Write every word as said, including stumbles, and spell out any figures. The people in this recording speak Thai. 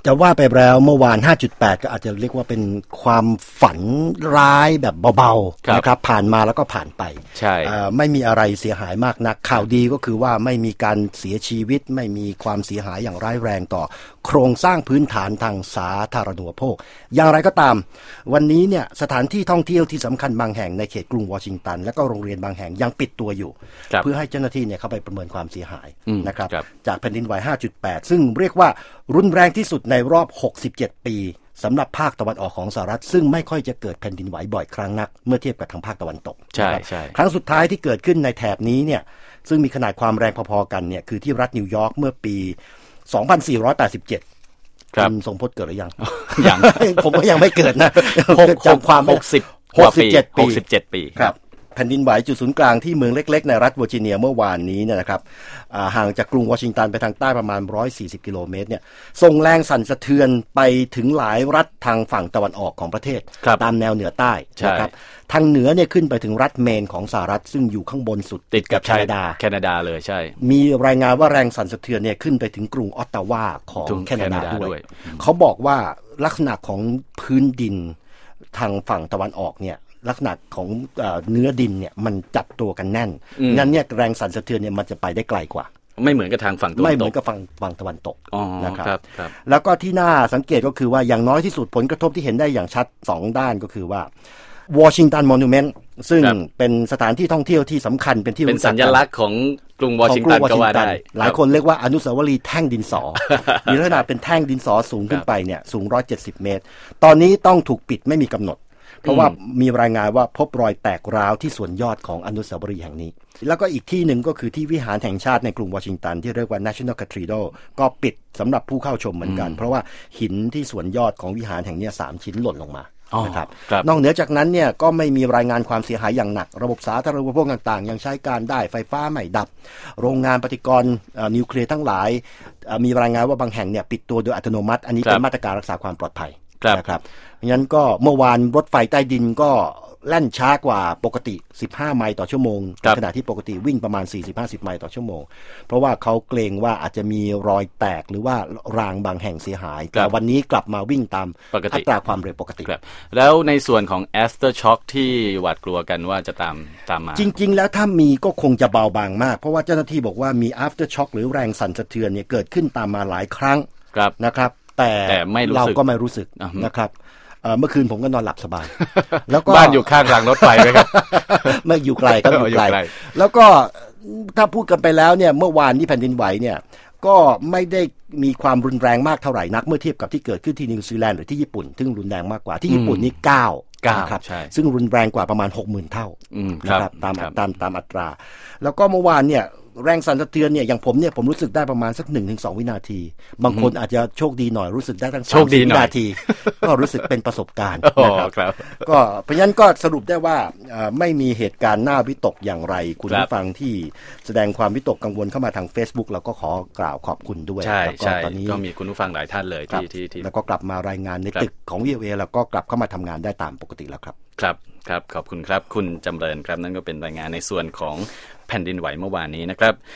จะว่าไปแล้วเมื่อวาน ห้าจุดแปด ก็อาจจะเรียกว่าเป็นความฝันร้ายแบบเบาๆนะครับผ่านมาแล้วก็ผ่านไปใช่ไม่มีอะไรเสียหายมากนักข่าวดีก็คือว่าไม่มีการเสียชีวิตไม่มีความเสียหายอย่างร้ายแรงต่อโครงสร้างพื้นฐานทางสาธารณูปโภคอย่างไรก็ตามวันนี้เนี่ยสถานที่ท่องเที่ยวที่สำคัญบางแห่งในเขตกรุงวอชิงตันและก็โรงเรียนบางแห่งยังปิดตัวอยู่เพื่อให้เจ้าหน้าที่เนี่ยเข้าไปประเมินความเสียหายนะครับจากแผ่นดินไหว ห้าจุดแปด ซึ่งเรียกว่ารุนแรงที่สุดในรอบหกสิบเจ็ดปีสำหรับภาคตะวันออกของสหรัฐซึ่งไม่ค่อยจะเกิดแผ่นดินไหวบ่อยครั้งนักเมื่อเทียบกับทางภาคตะวันตกใช่ใช่ครั้งสุดท้ายที่เกิดขึ้นในแถบนี้เนี่ยซึ่งมีขนาดความแรงพอๆกันเนี่ยคือที่รัฐนิวยอร์กเมื่อปีสองพันสี่ร้อยแปดสิบเจ็ดคุณทรงพจน์เกิดหรือยังยังผมก็ยังไม่เกิดนะจำความหกสิบหกสิบเจ็ดปีหกสิบเจ็ดปีครับแผ่นดินไหวจุดศูนย์กลางที่เมืองเล็กๆในรัฐเวอร์จิเนียเมื่อวานนี้เนี่ยนะครับห่างจากกรุงวอชิงตันไปทางใต้ประมาณหนึ่งร้อยสี่สิบกิโลเมตรเนี่ยส่งแรงสั่นสะเทือนไปถึงหลายรัฐทางฝั่งตะวันออกของประเทศตามแนวเหนือใต้นะครับทางเหนือเนี่ยขึ้นไปถึงรัฐเมนของสหรัฐซึ่งอยู่ข้างบนสุดติดกับแคนาดาแคนาดาเลยใช่มีรายงานว่าแรงสั่นสะเทือนเนี่ยขึ้นไปถึงกรุงออตตาวาของแคนาดาด้วยเขาบอกว่าลักษณะของพื้นดินทางฝั่งตะวันออกเนี่ยลักษณะของเนื้อดินเนี่ยมันจับตัวกันแน่นนั้นเนี่ยแรงสั่นสะเทือนเนี่ยมันจะไปได้ไกลกว่าไม่เหมือนกับทางฝั่งตะวันตกไม่เหมือนกับฝั่งฝั่งตะวันตกนะครับแล้วก็ที่น่าสังเกตก็คือว่าอย่างน้อยที่สุดผลกระทบที่เห็นได้อย่างชัดสองด้านก็คือว่าวอชิงตันมอนูเมนต์ซึ่งเป็นสถานที่ท่องเที่ยวที่สำคัญเป็นที่เป็นสัญลักษณ์ของกรุงวอชิงตันก็ว่าได้หลายคนเรียกว่าอนุสาวรีย์แท่งดินสอ มีลักษณะเป็นแท่งดินสอสูงขึ้นไปเนี่ยสูงหนึ่งร้อยเจ็ดสิบเมตรตอนนี้ต้องถูกปิดไม่มีกำหนดเพราะว่ามีรายงานว่าพบรอยแตกร้าวที่ส่วนยอดของอนุสาวรีย์แห่งนี้แล้วก็อีกที่หนึ่งก็คือที่วิหารแห่งชาติในกรุงวอชิงตันที่เรียกว่า National Cathedral ก็ปิดสำหรับผู้เข้าชมเหมือนกันเพราะว่าหินที่ส่วนยอดของวิหารแห่งนี้สามชิ้นหล่นลงมานะครับนอกเหนือจากนั้นเนี่ยก็ไม่มีรายงานความเสียหายอย่างหนักระบบสาธารณูปโภคต่างๆยังใช้การได้ไฟฟ้าไม่ดับโรงงานปฏิกรณ์นิวเคลียร์ทั้งหลายมีรายงานว่าบางแห่งเนี่ยปิดตัวโดยอัตโนมัติอันนี้เป็นมาตรการรักษาความปลอดภัยนะครับงั้นก็เมื่อวานรถไฟใต้ดินก็แล่นช้ากว่าปกติสิบห้าไมล์ต่อชั่วโมงขณะที่ปกติวิ่งประมาณ สี่สิบถึงห้าสิบ ไมล์ต่อชั่วโมงเพราะว่าเขาเกรงว่าอาจจะมีรอยแตกหรือว่ารางบางแห่งเสียหายแต่วันนี้กลับมาวิ่งตามอัตราความเร็วปกติแล้วในส่วนของ after shock ที่หวาดกลัวกันว่าจะตามตามมาจริงๆแล้วถ้ามีก็คงจะเบาบางมากเพราะว่าเจ้าหน้าที่บอกว่ามี after shock หรือแรงสั่นสะเทือนเนี่ยเกิดขึ้นตามมาหลายครั้งนะครับแต่เราก็ไม่รู้สึกนะครับเมื่อคืนผมก็นอนหลับสบายแล้วก็บ้านอยู่ข้างรางรถไฟไหมครับไม่อยู่ไกลก็อยู่ไกลแล้วก็ถ้าพูดกันไปแล้วเนี่ยเมื่อวานที่แผ่นดินไหวเนี่ยก็ไม่ได้มีความรุนแรงมากเท่าไหร่นักเมื่อเทียบกับที่เกิดขึ้นที่นิวซีแลนด์หรือที่ญี่ปุ่นซึ่งรุนแรงมากกว่าที่ญี่ปุ่นนี่เก้านะครับซึ่งรุนแรงกว่าประมาณ หกหมื่น เท่านะครับตามตามตามอัตราแล้วก็เมื่อวานเนี่ยแรงสั่นสะเทือนเนี่ยอย่างผมเนี่ยผมรู้สึกได้ประมาณสัก หนึ่งถึงสอง วินาทีบางคนอาจจะโชคดีหน่อยรู้สึกได้ตั้งสามสิบวินาทีก็รู้สึกเป็นประสบการณ์นะครับก็เพราะฉะนั้นก็สรุปได้ว่าไม่มีเหตุการณ์น่าวิตกอย่างไรคุณผู้ฟังที่แสดงความวิตกกังวลเข้ามาทาง Facebook เราก็ขอกล่าวขอบคุณด้วยแล้วก็ตอนนี้ก็มีคุณผู้ฟังหลายท่านเลยที่ที่แล้วก็กลับมารายงานในตึกของ วี โอ เอ แล้วก็กลับเข้ามาทำงานได้ตามปกติแล้วครับครับครับขอบคุณครับคุณจำเริญครับนั่นก็เป็นรายงานในส่วนของแผ่นดินไหวเมื่อวานนี้นะครับ